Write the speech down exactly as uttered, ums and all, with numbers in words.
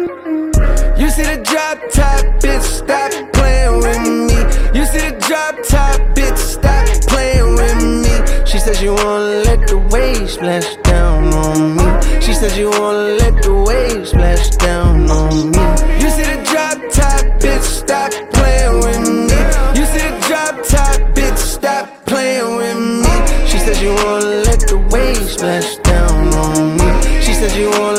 You see the drop top, bitch, stop playing with me. You see the drop top, bitch, stop playing with me. She said she wanna let the waves splash down on me. She said she wanna let the waves splash down on me. You see the drop top, bitch, stop playing with me. You see the drop top, bitch, stop playing with me. She said she wanna let the waves splash down on me. She said she wanna